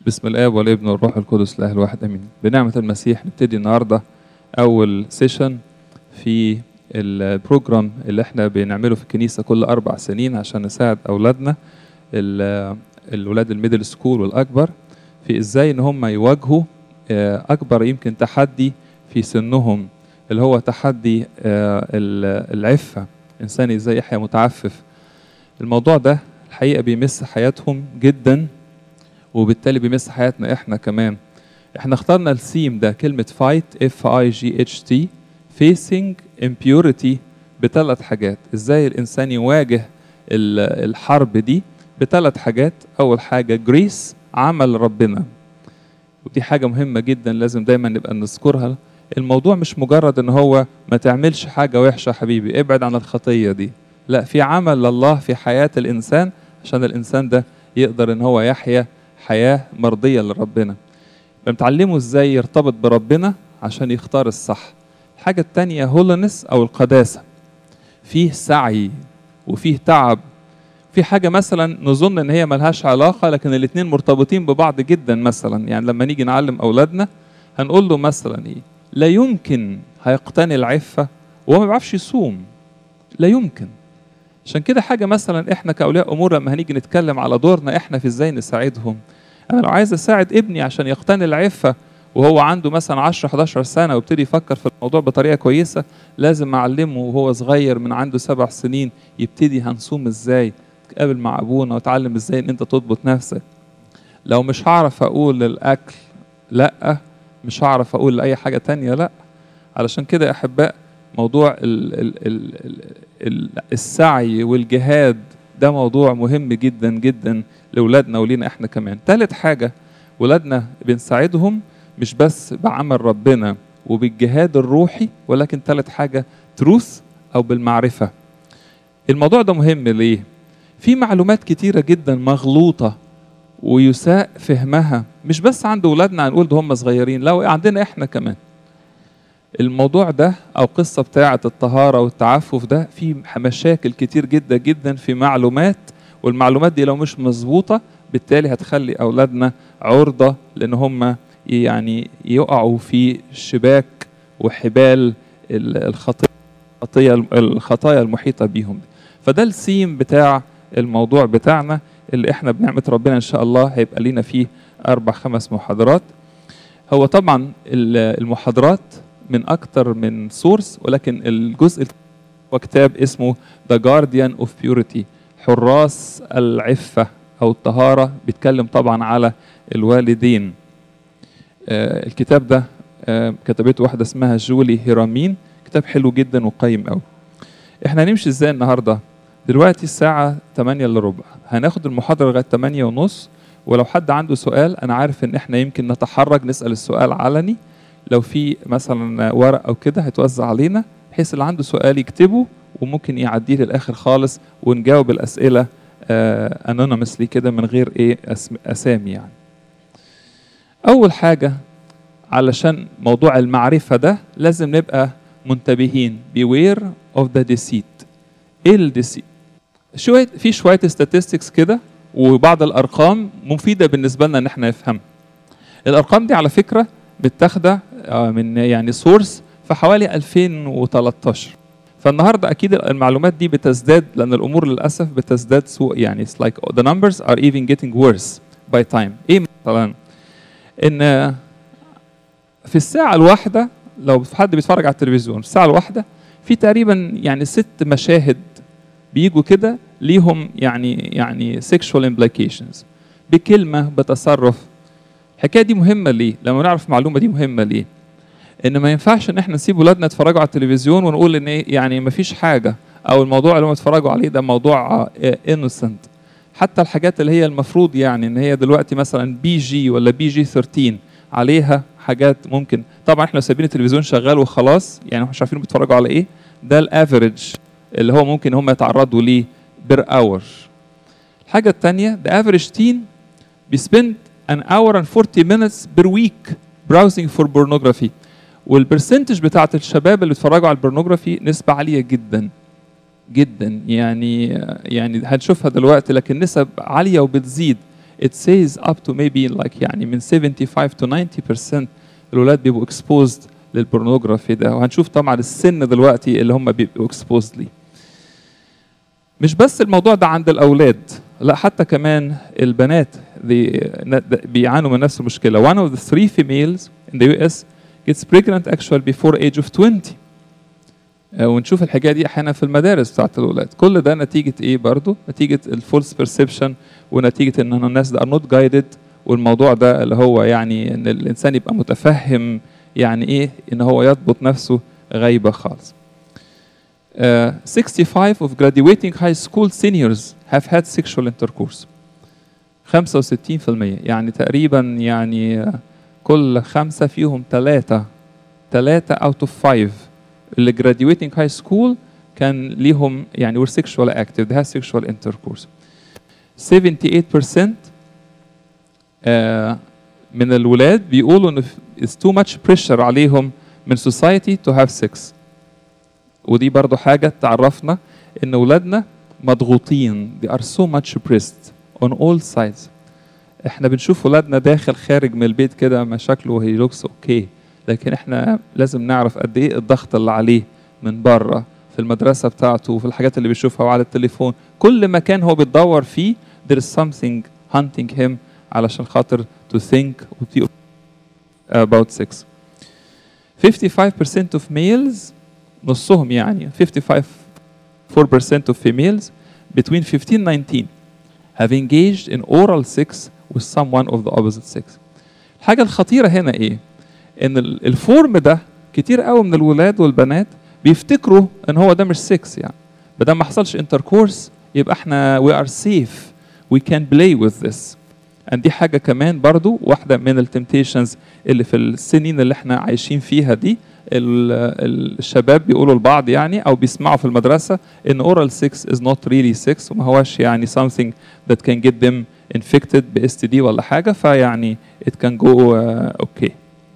بسم الآب والابن والروح القدس الإله الواحد امين. بنعمة المسيح نبتدي النهارده أول سيشن في البروجرام اللي احنا بنعمله في الكنيسة كل 4 سنين عشان نساعد أولادنا الولاد الميدل سكول والأكبر في إزاي إن هم يواجهوا أكبر يمكن تحدي في سنهم اللي هو تحدي العفة. إنسان إزاي يحيا متعفف. الموضوع ده الحقيقة بيمس حياتهم جدا وبالتالي بيمس حياتنا احنا كمان. احنا اخترنا الثيم ده كلمة fight F-I-G-H-T facing impurity ب3 حاجات. ازاي الانسان يواجه الحرب دي ب3 حاجات. اول حاجة جريس، عمل ربنا، ودي حاجة مهمة جدا لازم دايما نبقى نذكرها. الموضوع مش مجرد ان هو ما تعملش حاجة وحشة حبيبي ابعد عن الخطية دي، لا، في عمل لله في حياة الانسان عشان الانسان ده يقدر ان هو يحيا حياة مرضية لربنا. بنتعلمه ازاي يرتبط بربنا عشان يختار الصح. الحاجة التانية هولنس او القداسة، فيه سعي وفيه تعب. في حاجة مثلا نظن ان هي ملهاش علاقة لكن الاتنين مرتبطين ببعض جدا. مثلا يعني لما نيجي نعلم اولادنا هنقول له مثلا ايه، لا يمكن هيقتني العفة وهو ما بيعرفش يصوم، لا يمكن. عشان كده حاجة مثلا احنا كأولياء امور لما هنيجي نتكلم على دورنا احنا في ازاي نساعدهم. انا لو عايز اساعد ابني عشان يقتني العفة وهو عنده مثلا 10-11 سنة ويبتدي يفكر في الموضوع بطريقة كويسة، لازم اعلمه وهو صغير من عنده 7 سنين يبتدي هنصوم ازاي، تقابل مع ابونا وتعلم ازاي ان انت تضبط نفسك. لو مش هعرف اقول للاكل لا، مش هعرف اقول لاي حاجة تانية لا. علشان كده يا احباء موضوع السعي والجهاد ده موضوع مهم جدا جدا لأولادنا ولينا احنا كمان. 3 حاجة ولادنا بنساعدهم مش بس بعمل ربنا وبالجهاد الروحي، ولكن 3 حاجة تروث أو بالمعرفة. الموضوع ده مهم ليه؟ في معلومات كتيرة جدا مغلوطة ويساء فهمها، مش بس عند ولادنا هنقول ده هم صغيرين، لا عندنا احنا كمان. الموضوع ده أو قصة بتاعة الطهارة والتعفف ده في مشاكل كتير جدا جدا في معلومات، والمعلومات دي لو مش مظبوطة بالتالي هتخلي أولادنا عرضة لأن هم يعني يقعوا في شباك وحبال الخطايا المحيطة بيهم. فده السيم بتاع الموضوع بتاعنا اللي احنا بنعمة ربنا إن شاء الله هيبقى لنا فيه 4-5 محاضرات. هو طبعا المحاضرات من أكتر من سورس، ولكن الجزء هو كتاب اسمه The Guardian of Purity، حراس العفة أو الطهارة، بيتكلم طبعا على الوالدين. الكتاب ده كتبته واحدة اسمها جولي هيرامين، كتاب حلو جدا وقيم قوي. احنا هنمشي ازاي النهاردة؟ دلوقتي الساعة 8:15 هناخد المحاضرة لغاية 8:30، ولو حد عنده سؤال أنا عارف إن احنا يمكن نتحرج نسأل السؤال علني. لو في مثلا ورق أو كده هيتوزع علينا بحيث اللي عنده سؤال يكتبه وممكن يعديه للآخر خالص ونجاوب الأسئلة anonymously كده من غير أسامي يعني. أول حاجة علشان موضوع المعرفة ده لازم نبقى منتبهين beware of the deceit. إيه الديسيت؟ في شوية statistics كده وبعض الأرقام مفيدة بالنسبة لنا إن احنا نفهم. الأرقام دي على فكرة متاخده من يعني سورس في حوالي 2013. فالنهارده اكيد المعلومات دي بتزداد لان الامور للاسف بتزداد سوء، يعني it's like the numbers are even getting worse by time. ايه مثلا ان في الساعه الواحده لو حد بيتفرج على التلفزيون في الساعه الواحده في تقريبا يعني 6 مشاهد بيجوا كده ليهم يعني sexual implications بكلمه بتصرف. الحكايه دي مهمه ليه؟ لما نعرف المعلومه دي مهمه ليه؟ ان ما ينفعش ان احنا نسيب ولادنا يتفرجوا على التلفزيون ونقول ان ايه يعني ما فيش حاجه، او الموضوع اللي هم يتفرجوا عليه ده موضوع innocent. حتى الحاجات اللي هي المفروض يعني ان هي دلوقتي مثلا PG ولا PG-13 عليها حاجات ممكن، طبعا احنا سايبين التلفزيون شغال وخلاص يعني مش عارفين بيتفرجوا على ايه. ده الافريج اللي هو ممكن هم يتعرضوا ليه بير اور. الحاجه الثانيه the average teen بيسبند an hour and 40 minutes per week browsing for pornography. والبرسنتج بتاعت الشباب اللي بيتفرجوا على البورنوجرافي نسبة عالية جدا جدا، يعني هنشوفها دلوقتي، لكن نسب عالية وبتزيد. it says up to maybe like يعني من 75 to 90% الولاد بيبقوا exposed للبورنوجرافي ده، وهنشوف طبعا السن دلوقتي اللي هم بيبقوا exposed ليه. مش بس الموضوع ده عند الأولاد، لا حتى كمان البنات بيعانوا من نفس المشكلة. One of the 3 females in the US gets pregnant actually before age of 20. ونشوف الحكاية دي أحيانا في المدارس بتاعت الأولاد. كل ده نتيجة إيه برضو؟ نتيجة الفولس بيرسبشن، ونتيجة إن الناس ده are not guided، والموضوع ده اللي هو يعني إن الإنسان يبقى متفهم يعني إيه إن هو يضبط نفسه غايبة خالص. 65 of graduating high school seniors have had sexual intercourse. 65% يعني تقريبا يعني كل 5 فيهم 3 out of 5 اللي graduating high school كان ليهم يعني were sexually active, they had sexual intercourse. 78% من الولاد بيقولوا إن it's too much pressure عليهم من society to have sex. ودي برضو حاجة تعرفنا إن ولادنا مضغوطين. they are so much pressed on all sides. إحنا بنشوف ولادنا داخل خارج من البيت كده مشاكله he looks okay، لكن إحنا لازم نعرف قد إيه الضغط اللي عليه من بره في المدرسة بتاعته وفي الحاجات اللي بيشوفها وعلى التليفون. كل مكان هو بيتدور فيه there is something hunting him علشان خاطر to think about sex. 55% of males، نصهم يعني 54% of females between 15 and 19 have engaged in oral sex with someone of the opposite sex. الحاجة الخطيرة هنا ايه؟ ان الفورم ده كتير قوي من الولاد والبنات بيفتكروا ان هو ده مش سكس، يعني بدل ما حصلش intercourse يبقى احنا we are safe we can play with this. دي حاجة كمان برضو واحدة من التمتيشنز اللي في السنين اللي احنا عايشين فيها دي. الشباب بيقولوا لبعض يعني او بيسمعوا في المدرسة ان oral sex is not really sex، وما هواش يعني something that can get them infected ب STD ولا حاجة، فيعني it can go okay.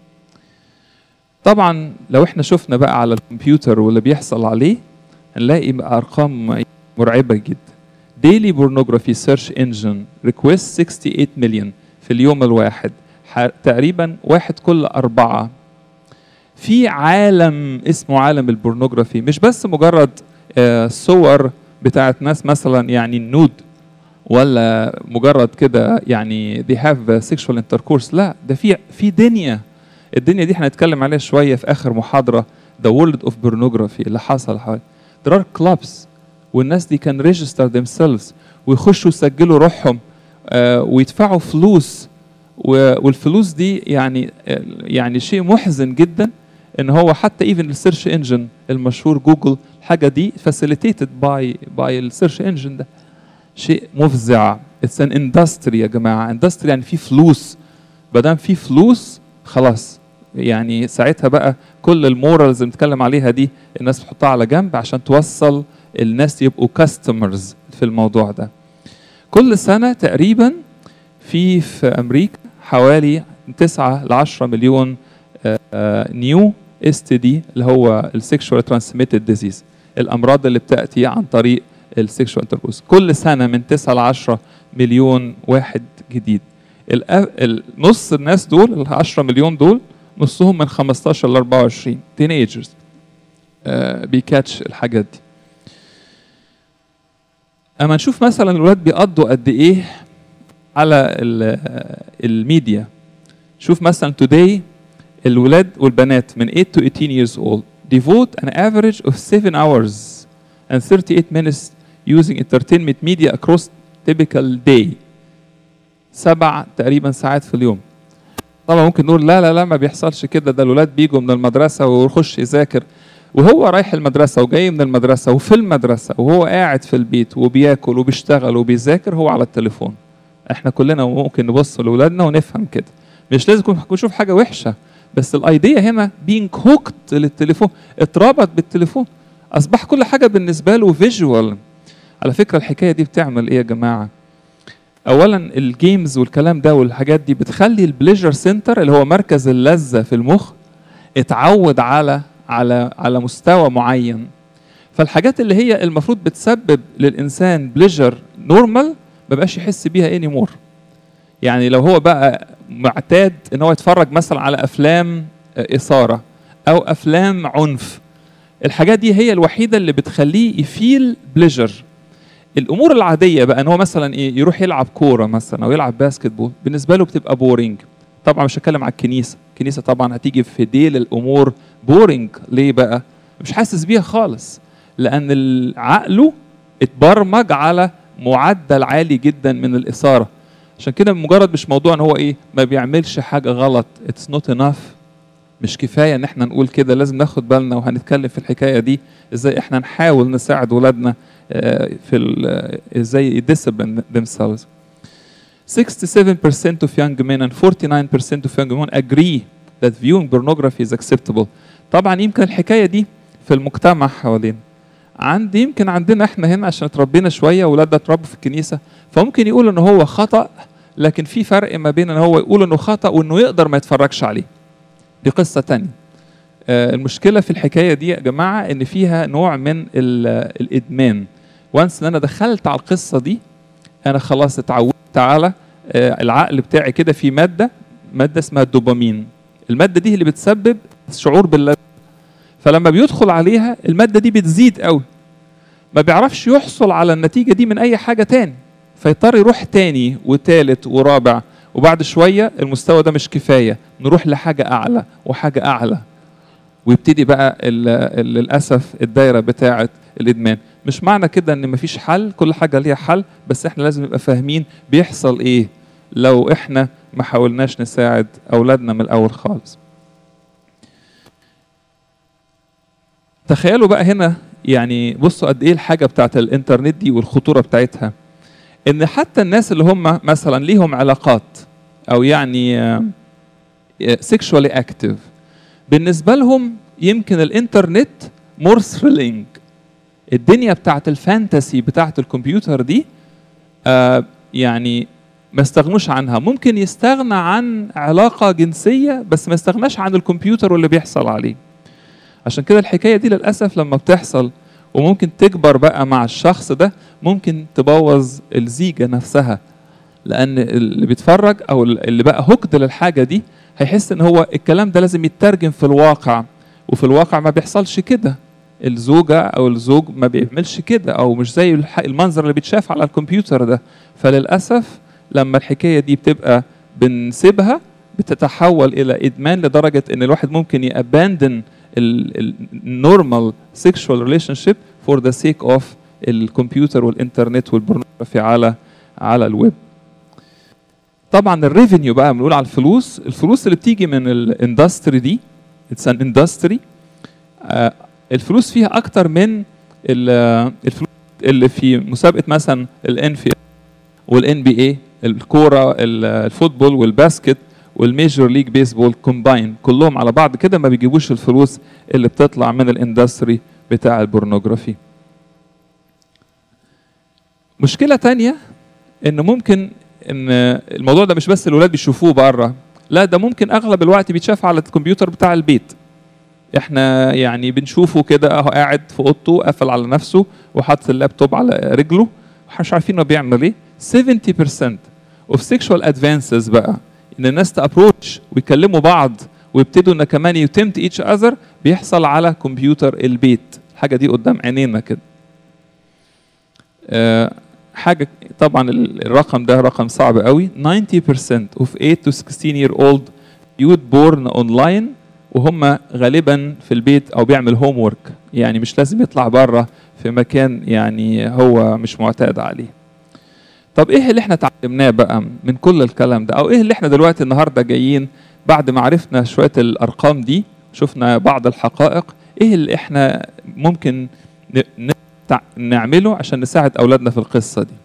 طبعا لو احنا شفنا بقى على الكمبيوتر واللي بيحصل عليه هنلاقي بقى ارقام مرعبة جدا. daily pornography search engine requests 68 million في اليوم الواحد، تقريبا 1 كل 4. في عالم اسمه عالم البورنوجرافي، مش بس مجرد صور بتاعت ناس مثلا يعني النود ولا مجرد كده يعني they have sexual intercourse، لا ده في الدنيا دي هنتكلم عليها شويه في اخر محاضره. the world of pornography اللي حصل حوالي. there are clubs والناس دي كان register themselves ويخشوا يسجلوا روحهم ويدفعوا فلوس، والفلوس دي يعني شيء محزن جدا ان هو حتى even السيرش انجن المشهور جوجل الحاجه دي facilitated by السيرش انجن ده. شيء مفزع. it's an industry يا جماعه. industry يعني في فلوس، ما دام في فلوس خلاص يعني ساعتها بقى كل المورالز اللي بنتكلم عليها دي الناس بتحطها على جنب عشان توصل الناس يبقوا كاستمرز في الموضوع ده. كل سنه تقريبا في امريكا حوالي 9 ل 10 مليون نيو STD اللي هو السكشوال ترانسميتد ديزيز، الامراض اللي بتاتي عن طريق السكشوال انتركورس. كل سنه من 9 ل 10 مليون واحد جديد. نص الناس دول ال 10 مليون دول نصهم من 15 ل 24 تينيجرز بيكاتش الحاجات دي. اما نشوف مثلا الولاد بيقضوا قد ايه على الميديا. شوف مثلا today الولاد والبنات من 8 to 18 years old devote an average of 7 hours and 38 minutes using entertainment media across typical day. 7 تقريبا ساعات في اليوم. طبعا ممكن نقول لا ما بيحصلش كده، ده الولاد بيجوا من المدرسة ويخش يذاكر، وهو رايح المدرسة وجاي من المدرسة وفي المدرسة وهو قاعد في البيت وبياكل وبيشتغل وبيذاكر هو على التليفون. احنا كلنا ممكن نبص لأولادنا ونفهم كده. مش لازم نشوف حاجة وحشة، بس الايديا هنا being hooked للتليفون، اتربط بالتليفون، اصبح كل حاجة بالنسبة له فيجوال. على فكرة الحكاية دي بتعمل ايه يا جماعة؟ اولا الجيمز والكلام ده والحاجات دي بتخلي البليجر سنتر اللي هو مركز اللذة في المخ اتعود على مستوى معين. فالحاجات اللي هي المفروض بتسبب للانسان بليجر نورمال ما بقاش يحس بيها اني مور. يعني لو هو بقى معتاد ان هو يتفرج مثلا على افلام اثاره او افلام عنف، الحاجات دي هي الوحيده اللي بتخليه يفيل بليجر. الامور العاديه بقى ان هو مثلا ايه، يروح يلعب كوره مثلا او يلعب باسكت بول، بالنسبه له بتبقى بورينج. طبعا مش هتكلم على الكنيسه، الكنيسه طبعا هتيجي في ديل الامور بورينج. ليه بقى؟ مش حاسس بيها خالص، لان عقله اتبرمج على معدل عالي جدا من الاثاره. عشان كده مجرد مش موضوع ان هو ايه ما بيعملش حاجه غلط، اتس نوت انف، مش كفايه ان احنا نقول كده، لازم ناخد بالنا. وهنتكلم في الحكايه دي ازاي احنا نحاول نساعد ولادنا في ازاي discipline themselves. 67% of young men and 49% of young women agree that viewing pornography is acceptable. طبعا يمكن الحكايه دي في المجتمع حوالينا، يمكن عندنا احنا هنا عشان اتربينا شويه، ولادنا اتربوا في الكنيسه، فممكن يقول ان هو خطا، لكن في فرق ما بين ان هو يقول انه خطا وانه يقدر ما يتفرجش عليه. دي قصه تانية. المشكله في الحكايه دي يا جماعه ان فيها نوع من الادمان. وانس ان انا دخلت على القصه دي، انا خلاص اتعودت على العقل بتاعي كده في ماده اسمها الدوبامين. الماده دي اللي بتسبب شعور باللذة، فلما بيدخل عليها الماده دي بتزيد قوي، ما بيعرفش يحصل على النتيجه دي من اي حاجه تاني، فيضطر يروح تاني وتالت ورابع، وبعد شويه المستوى ده مش كفايه، نروح لحاجه اعلى وحاجه اعلى، ويبتدي بقى للاسف الدايره بتاعه الادمان. مش معنى كده ان مفيش حل، كل حاجه ليها حل، بس احنا لازم نبقى فاهمين بيحصل ايه لو احنا ما حاولناش نساعد اولادنا من الاول خالص. تخيلوا بقى هنا، يعني بصوا قد ايه الحاجه بتاعت الانترنت دي والخطوره بتاعتها، ان حتى الناس اللي هم مثلا ليهم علاقات او يعني sexually active، بالنسبه لهم يمكن الانترنت more thrilling. الدنيا بتاعت الفانتسي بتاعت الكمبيوتر دي يعني ما استغنوش عنها. ممكن يستغنى عن علاقه جنسيه بس ما استغناش عن الكمبيوتر واللي بيحصل عليه. عشان كده الحكايه دي للاسف لما بتحصل وممكن تكبر بقى مع الشخص ده، ممكن تبوظ الزيجه نفسها، لان اللي بيتفرج او اللي بقى هوكد للحاجه دي هيحس ان هو الكلام ده لازم يترجم في الواقع، وفي الواقع ما بيحصلش كده. الزوجه او الزوج ما بيعملش كده، او مش زي المنظر اللي بيتشاف على الكمبيوتر ده. فللاسف لما الحكايه دي بتبقى بنسيبها بتتحول الى ادمان، لدرجه ان الواحد ممكن ياباندن النورمال سيكشوال ريليشن شيب فور ذا سيك اوف الكمبيوتر والانترنت والبورنوغرافي على الويب. طبعا الريفينيو بقى بنقول على الفلوس اللي بتيجي من الاندستري دي، اتس ان اندستري. الفلوس فيها اكتر من الفلوس اللي في مسابقه مثلا الNFL والNBA، الكوره، الفوتبول والباسكت والميجور ليج بيسبول كومباين، كلهم على بعض كده ما بيجيبوش الفلوس اللي بتطلع من الاندستري بتاع البورنوغرافي. مشكله تانية ان ممكن ان الموضوع ده مش بس الولاد بيشوفوه بره، لا ده ممكن اغلب الوقت بيتشاف على الكمبيوتر بتاع البيت. احنا يعني بنشوفه كده اهو قاعد في اوضته قافل على نفسه وحاطط اللابتوب على رجله ومش عارفين هو بيعمل ايه. 70% of sexual advances بقى ان الناس تابروتش ويكلموا بعض ويبتدوا ان كمان يتمت each other بيحصل على كمبيوتر البيت. الحاجه دي قدام عينينا كده. حاجه طبعا الرقم ده رقم صعب قوي. 90% of 8 to 16 year old youth born online، وهم غالبا في البيت او بيعمل هوم ورك، يعني مش لازم يطلع بره في مكان يعني هو مش معتاد عليه. طب ايه اللي احنا اتعلمناه بقى من كل الكلام ده، او ايه اللي احنا دلوقتي النهارده جايين بعد ما عرفنا شويه الارقام دي، شفنا بعض الحقائق، ايه اللي احنا ممكن نعمله عشان نساعد اولادنا في القصه دي؟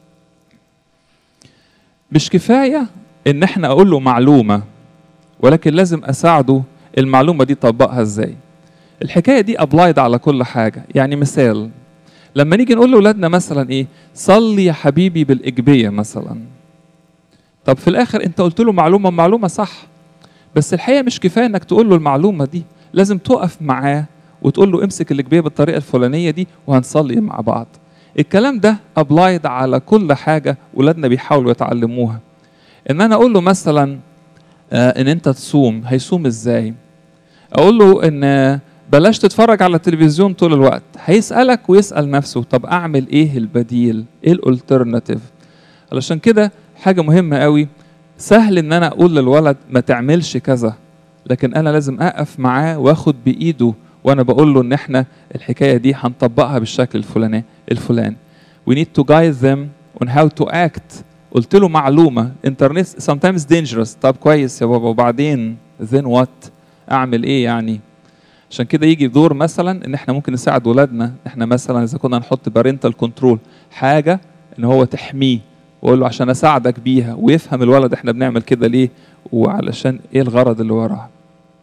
مش كفايه ان احنا اقول له معلومه، ولكن لازم اساعده المعلومه دي طبقها ازاي. الحكايه دي ابلايد على كل حاجه. يعني مثال، لما نيجي نقول لاولادنا مثلا ايه، صلي يا حبيبي بالاجبيه مثلا، طب في الاخر انت قلت له معلومه صح، بس الحقيقه مش كفايه انك تقول له المعلومه دي، لازم تقف معاه وتقول له امسك الاجبيه بالطريقه الفلانيه دي وهنصلي مع بعض. الكلام ده ابلايد على كل حاجه ولادنا بيحاولوا يتعلموها. ان انا اقول له مثلا ان انت تصوم، هيصوم ازاي؟ اقول له ان بلاش تتفرج على التلفزيون طول الوقت، هيسألك ويسأل نفسه طب اعمل ايه البديل، ايه الالترناتيف؟ علشان كده حاجة مهمة قوي، سهل ان انا اقول للولد ما تعملش كذا، لكن انا لازم اقف معاه واخد بايده وانا بقول له ان احنا الحكاية دي هنطبقها بالشكل الفلاني. We need to guide them on how to act. قلت له معلومة انترنت sometimes dangerous، طب كويس يا بابا وبعدين then what؟ اعمل ايه يعني؟ عشان كده يجي دور مثلا ان احنا ممكن نساعد ولادنا، احنا مثلا اذا كنا نحط بارنتال كنترول، حاجة ان هو تحميه واقول له عشان اساعدك بيها، ويفهم الولد احنا بنعمل كده ليه وعلشان ايه الغرض اللي وراها.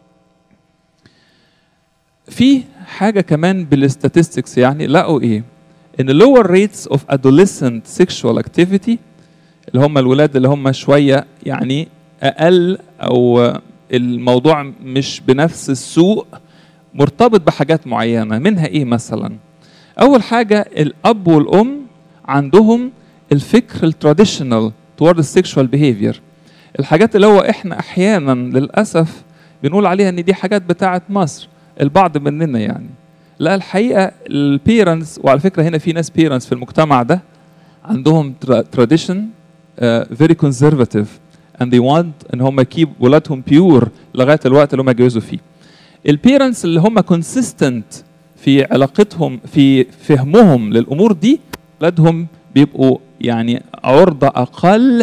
في حاجة كمان بالستاتستكس يعني لقوا ايه؟ ان lower rates of adolescent sexual activity، اللي هم الولاد اللي هم شوية يعني اقل او الموضوع مش بنفس السوء، مرتبط بحاجات معينة. منها ايه مثلا؟ اول حاجة الاب والام عندهم الفكر التراديشنال toward the sexual behavior، الحاجات اللي هو احنا احيانا للاسف بنقول عليها ان دي حاجات بتاعت مصر، البعض مننا يعني. لا الحقيقه البيرنتس، وعلى فكره هنا في ناس بيرنتس في المجتمع ده عندهم tradition very conservative and they want ان هم يكيب ولادهم بيور لغايه الوقت اللي هم يتجوزوا فيه. البيرنتس اللي هم consistent في علاقتهم في فهمهم للامور دي، ولادهم بيبقوا يعني عرضة أقل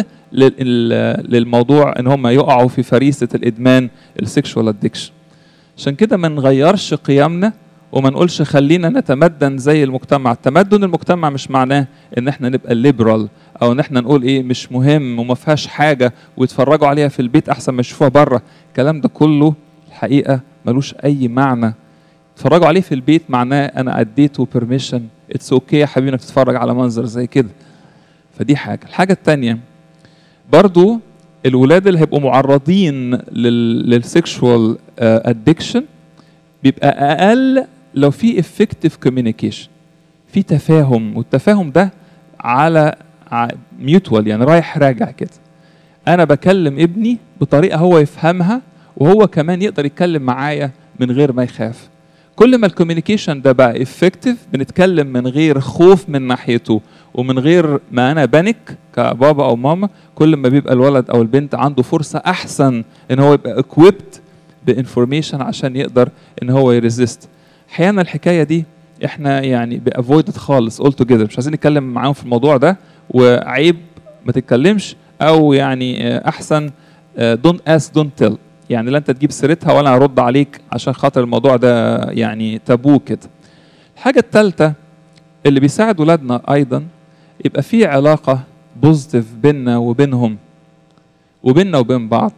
للموضوع إن هم يقعوا في فريسة الإدمان السكشوال أدكشن. عشان كده ما نغيرش قيمنا وما نقولش خلينا نتمدن زي المجتمع. تمدن المجتمع مش معناه إن احنا نبقى ليبرال أو إن احنا نقول إيه مش مهم وما فيهاش حاجة ويتفرجوا عليها في البيت أحسن ما يشوفوها بره. الكلام ده كله الحقيقة ملوش أي معنى. تتفرجوا عليه في البيت معناه أنا أديته بيرميشن، اتس اوكي يا حبيبي انك تتفرج على منظر زي كده. فدي حاجه. الحاجه الثانيه برضو الولاد اللي هيبقوا معرضين للسكشوال ادكشن بيبقى اقل لو في افكتيف كوميونيكيشن، في تفاهم، والتفاهم ده على ميوتوال يعني رايح راجع كده. انا بكلم ابني بطريقه هو يفهمها وهو كمان يقدر يتكلم معايا من غير ما يخاف. كل ما الكوميونيكيشن ده بقى افكتيف، بنتكلم من غير خوف من ناحيته ومن غير ما انا بانك كبابا او ماما، كل ما بيبقى الولد او البنت عنده فرصه احسن ان هو يبقى equipped بانفورميشن عشان يقدر ان هو يريزيست. احيانا الحكايه دي احنا يعني بافويدد خالص all together، مش عايزين نتكلم معاهم في الموضوع ده، وعيب ما تتكلمش، او يعني احسن don't ask don't tell، يعني لا انت تجيب سيرتها ولا هرد عليك عشان خاطر الموضوع ده يعني تابو كده. الحاجه الثالثه اللي بيساعد ولادنا ايضا يبقى في علاقه بوزيتيف بيننا وبينهم وبيننا وبين بعض.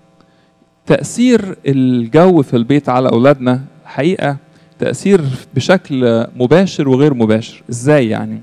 تاثير الجو في البيت على اولادنا حقيقه تاثير بشكل مباشر وغير مباشر. ازاي يعني؟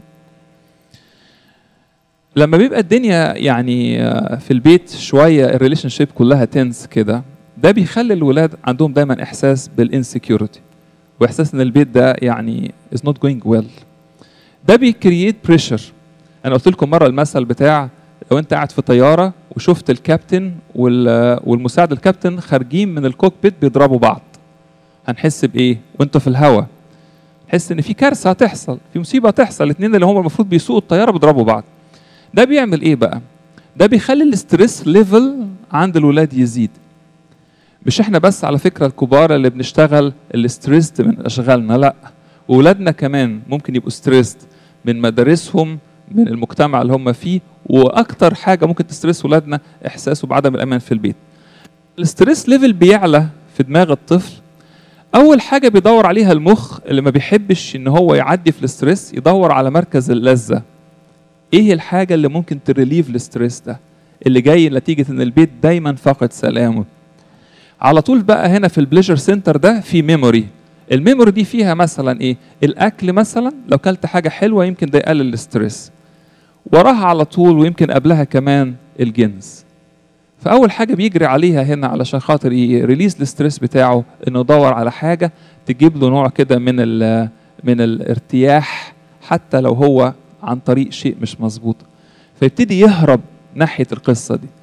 لما بيبقى الدنيا يعني في البيت شويه الريليشن شيب كلها تنس كده، ده بيخلي الولاد عندهم دايما احساس بالانسكيورتي واحساس ان البيت ده يعني is not going well. ده بيكرييت بريشر. انا قلت لكم مره المثل بتاع لو انت قاعد في طياره وشفت الكابتن والمساعد الكابتن خارجين من الكوكبيت بيضربوا بعض، هنحس بايه وانت في الهواء؟ نحس ان في كارثه هتحصل، في مصيبه هتحصل، الاثنين اللي هم المفروض بيسوقوا الطياره بيضربوا بعض. ده بيعمل ايه بقى؟ ده بيخلي الاستريس ليفل عند الولاد يزيد. مش احنا بس على فكره الكبار اللي بنشتغل الاستريس من اشغالنا، لا، واولادنا كمان ممكن يبقوا ستريس من مدارسهم، من المجتمع اللي هم فيه. واكتر حاجه ممكن تستريس ولادنا احساسه بعدم الامان في البيت. الاستريس ليفل بيعلى في دماغ الطفل، اول حاجه بيدور عليها المخ اللي ما بيحبش ان هو يعدي في الاستريس، يدور على مركز اللذه. ايه الحاجه اللي ممكن تريليف الاستريس ده اللي جاي نتيجه ان البيت دايما فاقد سلامه؟ على طول بقى هنا في البليجر سنتر ده في ميموري. الميموري دي فيها مثلا ايه؟ الاكل مثلا، لو كلت حاجه حلوه يمكن ده يقلل الاستريس. وراها على طول ويمكن قبلها كمان الجنس. فاول حاجه بيجري عليها هنا علشان خاطر يريليز الاستريس بتاعه انه يدور على حاجه تجيب له نوع كده من الارتياح، حتى لو هو عن طريق شيء مش مظبوط، فيبتدي يهرب ناحيه القصه دي.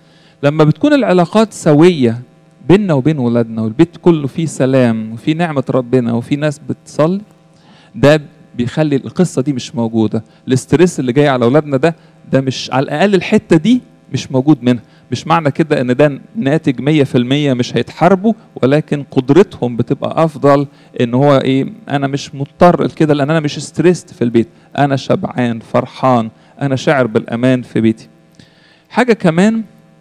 لما بتكون العلاقات سوية بيننا وبين ولادنا والبيت كله فيه سلام وفيه نعمة ربنا وفيه ناس بتصلي، ده بيخلي القصة دي مش موجودة. الاسترس اللي جاي على ولادنا ده مش على الأقل الحتة دي مش موجود منها. مش معنى كده ان ده ناتج 100% مش هيتحاربوا، ولكن قدرتهم بتبقى افضل ان هو ايه، انا مش مضطر لكده لان انا مش ستريست في البيت، انا شبعان فرحان، انا شاعر بالامان في بيتي. حاجة كمان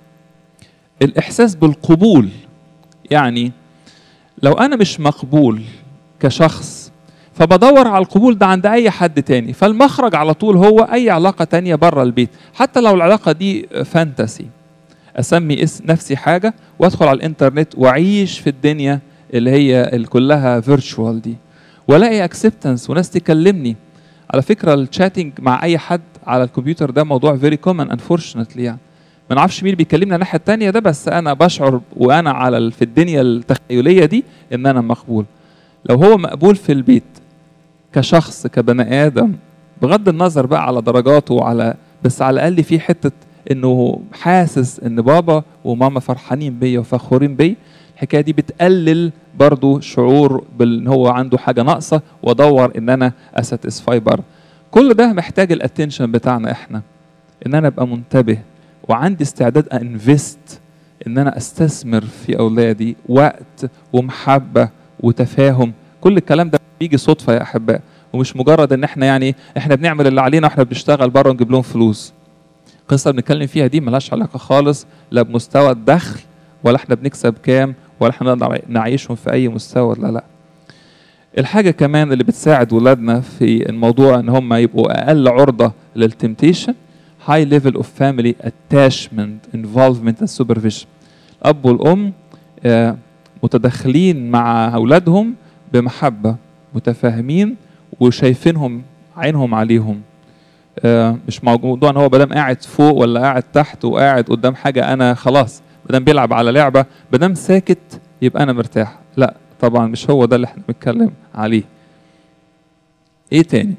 الاحساس بالقبول. يعني لو انا مش مقبول كشخص فبدور على القبول ده عند اي حد تاني، فالمخرج على طول هو اي علاقة تانية بره البيت، حتى لو العلاقة دي فانتسي. اسمي نفسي حاجة وادخل على الانترنت واعيش في الدنيا اللي هي كلها فيرتشوال دي، والاقي اكسبتنس وناس تكلمني. على فكرة الشاتنج مع اي حد على الكمبيوتر ده موضوع فيري كومن انفورشنتلي، يعني ما نعرفش مين اللي بيكلمنا الناحية التانية ده، بس انا بشعر وانا على في الدنيا التخيلية دي ان انا مقبول. لو هو مقبول في البيت كشخص كبني ادم، بغض النظر بقى على درجاته وعلى، بس على الاقل في حته انه حاسس ان بابا وماما فرحانين بيا وفخورين بيا، الحكايه دي بتقلل برضو شعور بان هو عنده حاجه ناقصه وادور ان انا اساتسفاي بره. كل ده محتاج الاتنشن بتاعنا احنا، ان انا ابقى منتبه وعندي استعداد انفست، ان انا استثمر في اولادي وقت ومحبه وتفاهم. كل الكلام ده بيجي صدفه يا احباء، ومش مجرد ان احنا يعني احنا بنعمل اللي علينا واحنا بنشتغل بره ونجيب لهم فلوس. القصه اللي بنتكلم فيها دي ملهاش علاقه خالص لا بمستوى الدخل، ولا احنا بنكسب كام، ولا احنا نقدر نعيشهم في اي مستوى، لا. الحاجه كمان اللي بتساعد ولادنا في الموضوع ان هم يبقوا اقل عرضه للتمتيشن، high level of family attachment involvement and supervision. الاب والام متدخلين مع اولادهم بمحبه، متفاهمين وشايفينهم عينهم عليهم. مش موضوع ان هو بدام قاعد فوق ولا قاعد تحت وقاعد قدام حاجه انا خلاص، بدام بيلعب على لعبه بدام ساكت يبقى انا مرتاح. لا طبعا مش هو ده اللي احنا بنتكلم عليه. ايه تاني؟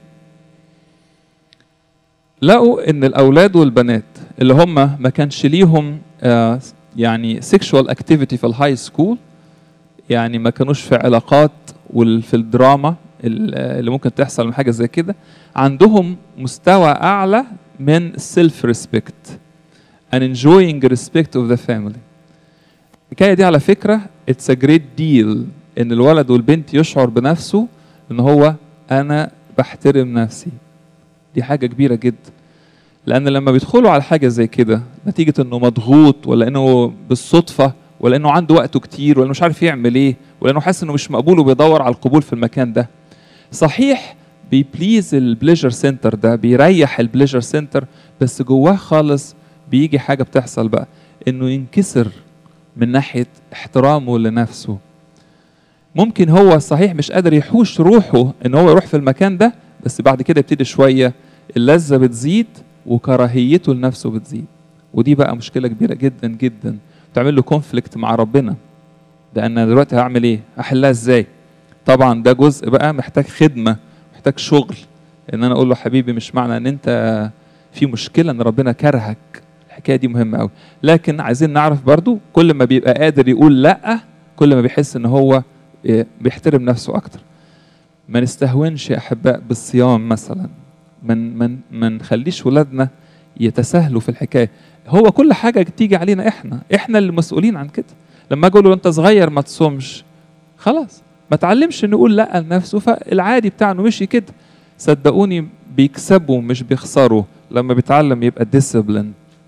لقوا ان الاولاد والبنات اللي هم ما كانش ليهم يعني sexual activity في الهاي سكول، يعني ما كانوش في علاقات وفي الدراما اللي ممكن تحصل من حاجة زي كده، عندهم مستوى أعلى من self respect and enjoying respect of the family. الحكاية دي على فكرة it's a great deal إن الولد والبنت يشعر بنفسه إن هو أنا بحترم نفسي. دي حاجة كبيرة جدا، لأن لما بيدخلوا على حاجة زي كده نتيجة إنه مضغوط، ولا إنه بالصدفة، ولا إنه عنده وقته كتير، ولا مش عارف يعمل إيه، ولا إنه حاسس إنه مش مقبول وبيدور على القبول في المكان ده. صحيح بيبليز البليجر سنتر ده، بيريح البليجر سنتر، بس جواه خالص بيجي حاجة بتحصل بقى، إنه ينكسر من ناحية احترامه لنفسه. ممكن هو صحيح مش قادر يحوش روحه إن هو يروح في المكان ده، بس بعد كده يبتدي شوية اللذة بتزيد وكراهيته لنفسه بتزيد، ودي بقى مشكلة كبيرة جدا جدا، بتعمل له كونفليكت مع ربنا. ده أنا دلوقتي هعمل إيه؟ أحلها إزاي؟ طبعا ده جزء بقى محتاج خدمة، محتاج شغل، إن أنا أقول له حبيبي مش معنى إن أنت في مشكلة إن ربنا كرهك، الحكاية دي مهمة أوي. لكن عايزين نعرف برضو كل ما بيبقى قادر يقول لأ، كل ما بيحس إن هو بيحترم نفسه أكتر. ما نستهونش يا أحباء بالصيام مثلا، ما نخليش ولادنا يتساهلوا في الحكاية. هو كل حاجة تيجي علينا إحنا اللي مسؤولين عن كده. لما أقول له أنت صغير ما تصومش، خلاص ما تعلمش نقول لا لنفسه، فالعادي بتاعه مشي كده. صدقوني بيكسبوا مش بيخسروا لما بيتعلم يبقى ديسيبلين.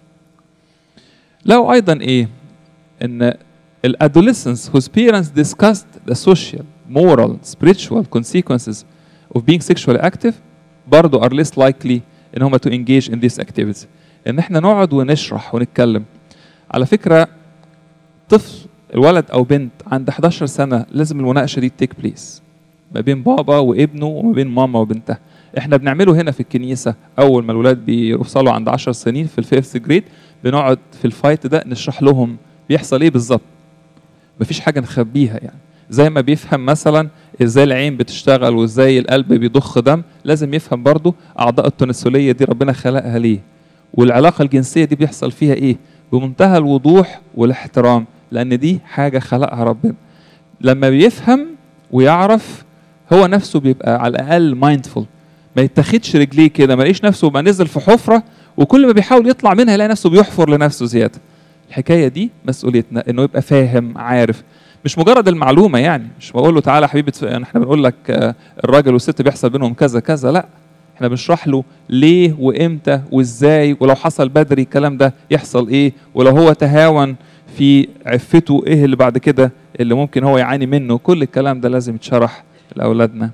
لو ايضا ايه ان الادolescents whose parents discussed the social, moral, spiritual consequences of being sexually active برضو are less likely ان هم to engage in these activities. ان احنا نقعد ونشرح ونتكلم. على فكرة طفل الولد او بنت عند 11 سنة لازم المناقشة دي تيك بليس ما بين بابا وابنه وما بين ماما وبنتها. احنا بنعمله هنا في الكنيسة اول ما الولاد بيوصلوا عند 10 سنين في الفيفث جريد، بنقعد في الفايت ده نشرح لهم بيحصل ايه بالظبط. مفيش حاجة نخبيها، يعني زي ما بيفهم مثلا ازاي العين بتشتغل وازاي القلب بيضخ دم، لازم يفهم برضو اعضاء التناسلية دي ربنا خلقها ليه، والعلاقة الجنسية دي بيحصل فيها ايه، بمنتهى الوضوح والاحترام، لان دي حاجه خلقها ربنا. لما بيفهم ويعرف هو نفسه بيبقى على الاقل مايندفول، ما يتاخدش رجليه كده، ما يلاقيش نفسه بقى نزل في حفره وكل ما بيحاول يطلع منها يلاقي نفسه بيحفر لنفسه زياده. الحكايه دي مسؤوليتنا، انه يبقى فاهم عارف، مش مجرد المعلومه. يعني مش بقول له تعالى يا حبيبي احنا بنقول لك الراجل والست بيحصل بينهم كذا كذا، لا، احنا بنشرح له ليه وامتى وازاي، ولو حصل بدري الكلام ده يحصل ايه، ولو هو تهاون في عفته ايه اللي بعد كده اللي ممكن هو يعاني منه. كل الكلام ده لازم يتشرح لاولادنا.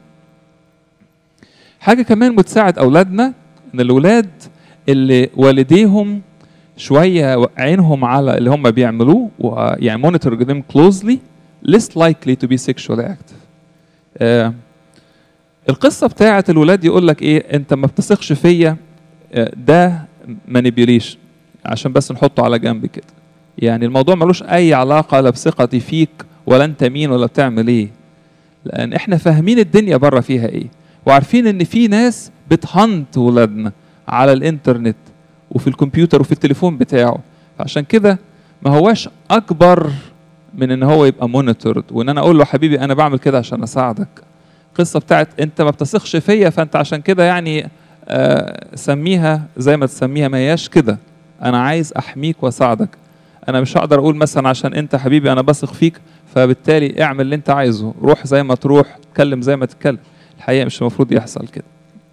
حاجه كمان بتساعد اولادنا، ان الاولاد اللي والديهم شويه عينهم على اللي هم بيعملوه ويعني monitor them closely less likely to be sexually active. القصه بتاعت الولاد يقول لك ايه، انت ما بتثقش فيا، ده manipulation، عشان بس نحطه على جنب كده. يعني الموضوع ملوش اي علاقه لا بثقتي فيك ولا انت مين ولا بتعمل ايه، لان احنا فاهمين الدنيا بره فيها ايه، وعارفين ان في ناس بتهنت ولادنا على الانترنت وفي الكمبيوتر وفي التليفون بتاعه. عشان كده ما هواش اكبر من ان هو يبقى مونيتورد، وان انا اقول له حبيبي انا بعمل كده عشان اساعدك. قصه بتاعت انت ما بتثقش فيا فانت عشان كده يعني سميها زي ما تسميها، ما هياش كده. انا عايز احميك واساعدك. انا مش هقدر اقول مثلا عشان انت حبيبي انا بثق فيك فبالتالي اعمل اللي انت عايزه، روح زي ما تروح، اتكلم زي ما تتكلم. الحقيقه مش المفروض يحصل كده.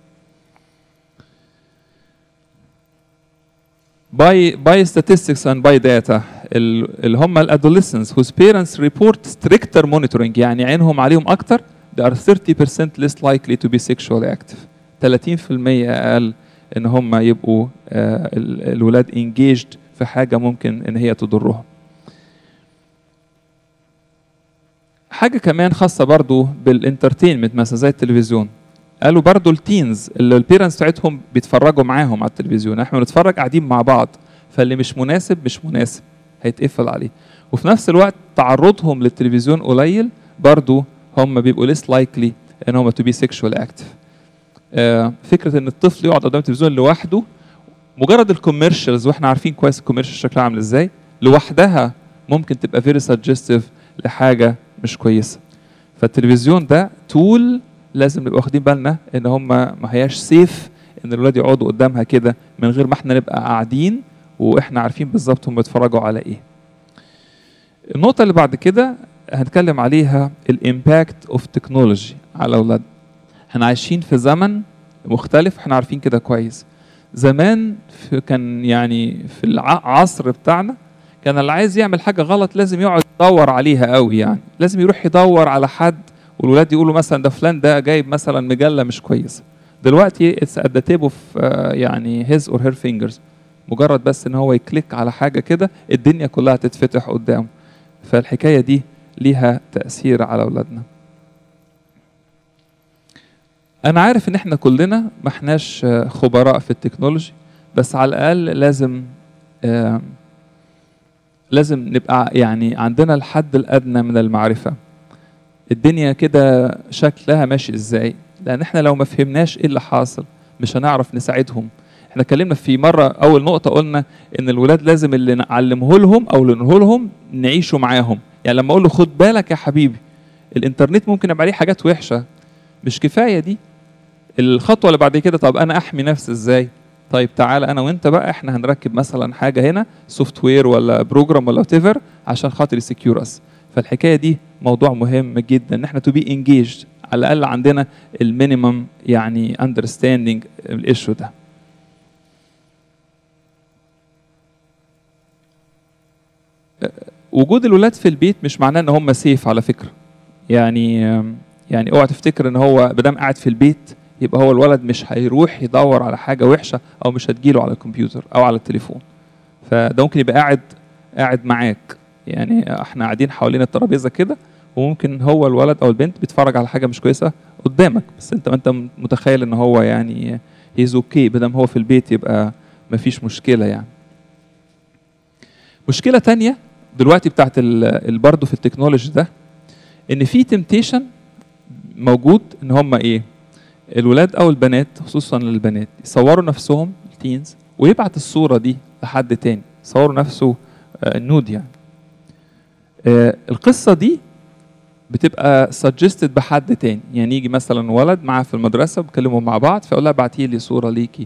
by statistics and by data اللي هم الادوليسنس whose parents report stricter monitoring، يعني عينهم عليهم اكتر، they are 30% less likely to be sexually active. 30% اقل ان هم يبقوا الولاد engaged في حاجه ممكن ان هي تضرهم. حاجه كمان خاصه برضو بالانترتينمنت مثلا زي التلفزيون، قالوا برضو التينز اللي البيرنتس بتاعتهم بيتفرجوا معاهم على التلفزيون، احنا بنتفرج قاعدين مع بعض، فاللي مش مناسب مش مناسب هيتقفل عليه. وفي نفس الوقت تعرضهم للتلفزيون قليل، برضو هم بيبقوا less likely ان هم to be sexually active. فكره ان الطفل يقعد قدام التلفزيون لوحده، مجرد الكوميرشالز، واحنا عارفين كويس الكوميرشال شكلها عامل ازاي، لوحدها ممكن تبقى very suggestive لحاجه مش كويسه. فالتلفزيون ده تول لازم نبقى واخدين بالنا ان هم ما هياش سيف ان الولاد يقعدوا قدامها كده من غير ما احنا نبقى قاعدين واحنا عارفين بالظبط هم بيتفرجوا على ايه. النقطه اللي بعد كده هنتكلم عليها الامباكت اوف تكنولوجي على الاولاد. احنا عايشين في زمن مختلف، احنا عارفين كده كويس. زمان كان يعني في العصر بتاعنا كان اللي عايز يعمل حاجه غلط لازم يقعد يدور عليها قوي، يعني لازم يروح يدور على حد، والولاد يقولوا مثلا ده فلان ده جايب مثلا مجله مش كويسه. دلوقتي اتس ات ذا تيب اوف يعني هيز اور هير فينجرز، مجرد بس ان هو يكليك على حاجه كده الدنيا كلها تتفتح قدامه. فالحكايه دي ليها تاثير على اولادنا. انا عارف ان احنا كلنا ما احناش خبراء في التكنولوجي، بس على الاقل لازم نبقى يعني عندنا الحد الادنى من المعرفه الدنيا كده شكلها ماشي ازاي، لان احنا لو ما فهمناش ايه اللي حاصل مش هنعرف نساعدهم. احنا اتكلمنا في مره اول نقطه قلنا ان الولاد لازم اللي نعلمه لهم او اللي نقوله لهم نعيشوا معاهم. يعني لما اقول له خد بالك يا حبيبي الانترنت ممكن يبقى عليه حاجات وحشه، مش كفايه دي. الخطوه اللي بعد كده طب انا احمي نفسي ازاي؟ طيب تعالى انا وانت بقى احنا هنركب مثلا حاجه هنا سوفت وير ولا بروجرام ولا وات عشان خاطر يسكيور اس. فالحكايه دي موضوع مهم جدا ان احنا تو بي انجيجد، على الاقل عندنا المينيمم يعني اندرستاندينج الايشو ده. وجود الولاد في البيت مش معناه ان هم سيف على فكره. يعني اوعى تفتكر ان هو بدام قاعد في البيت يبقى هو الولد مش هيروح يدور على حاجه وحشه او مش هتجيله على الكمبيوتر او على التليفون. فده ممكن يبقى قاعد معاك، يعني احنا قاعدين حوالين الترابيزه كده وممكن هو الولد او البنت بيتفرج على حاجه مش كويسه قدامك، بس انت متخيل ان هو يعني هيز اوكي بدل هو في البيت يبقى مفيش مشكله. يعني مشكله تانية دلوقتي بتاعت برضه في التكنولوجي ده ان في تمتيشن موجود ان هم ايه، الولاد او البنات خصوصا البنات يصوروا نفسهم التينز ويبعت الصوره دي لحد تاني صوروا نفسه نود يعني. القصة دي بتبقى suggested بحد تاني، يعني يجي مثلا ولد معاه في المدرسة بيتكلموا مع بعض فيقول لها ابعتي لي صورة ليكي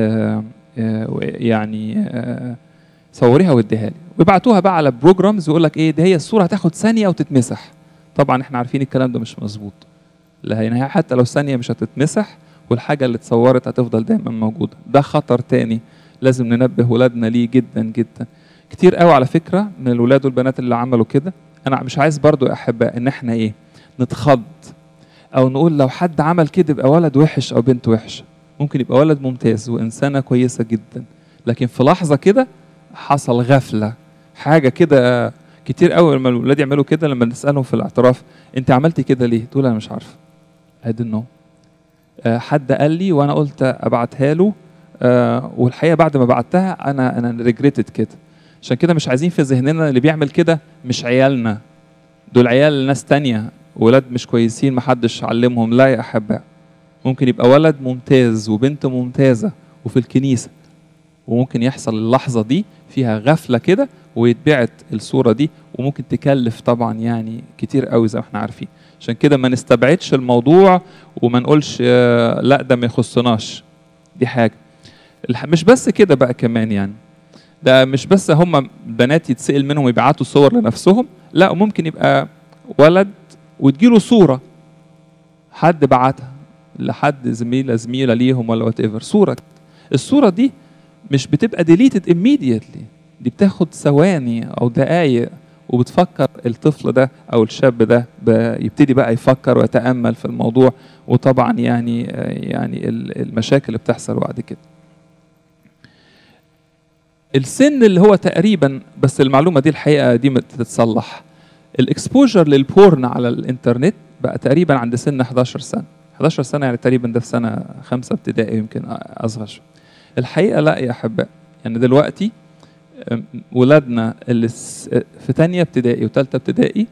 يعني صوريها واديها لي، ويبعتوها بقى على بروجرامز ويقول لك ايه ده، هي الصورة هتاخد ثانية وتتمسح. طبعا احنا عارفين الكلام ده مش مظبوط، لان حتى لو ثانية مش هتتمسح والحاجة اللي اتصورت هتفضل دايما موجودة. ده خطر تاني لازم ننبه ولادنا ليه جدا جدا. كتير قوي على فكرة من الولاد والبنات اللي عملوا كده. انا مش عايز برضو يا احباء ان احنا ايه نتخض او نقول لو حد عمل كده يبقى ولد وحش او بنت وحشة. ممكن يبقى ولد ممتاز وانسانة كويسة جدا، لكن في لحظة كده حصل غفلة حاجة كده. كتير قوي لما الولاد يعملوا كده لما نسألهم في الاعتراف انت عملتي كده ليه؟ تقول انا مش عارفة، I don't know، حد قال لي وانا قلت ابعتها له، والحقيقة بعد ما بعتها انا ريجريتد كده. عشان كده مش عايزين في ذهننا اللي بيعمل كده مش عيالنا، دول عيال ناس تانية، ولاد مش كويسين محدش علمهم. لا يا أحباء، ممكن يبقى ولد ممتاز وبنت ممتازة وفي الكنيسة، وممكن يحصل اللحظة دي فيها غفلة كده ويتبعت الصورة دي، وممكن تكلف طبعا يعني كتير قوي زي ما احنا عارفين. عشان كده ما نستبعدش الموضوع وما نقولش لا ده ما يخصناش. دي حاجة. مش بس كده بقى كمان يعني، ده مش بس هم بنات يتسأل منهم يبعتوا صور لنفسهم، لا ممكن يبقى ولد وتجيله صورة حد بعتها لحد زميلة ليهم ولا وات ايفر، صورة. الصورة دي مش بتبقى deleted immediately، دي بتاخد ثواني او دقايق وبتفكر الطفل ده او الشاب ده يبتدي بقى يفكر ويتأمل في الموضوع، وطبعا يعني المشاكل اللي بتحصل بعد كده. السن اللي هو تقريبا، بس المعلومة دي الحقيقة دي تتصلح، الاكسبوجر للبورن على الانترنت بقى تقريبا عند سن 11 سنة. 11 سنة يعني تقريبا ده في سنة 5 ابتدائي يمكن أصغر شوية. الحقيقة لا يا أحباء، يعني دلوقتي ولادنا اللي في تانية ابتدائي وتالتة ابتدائي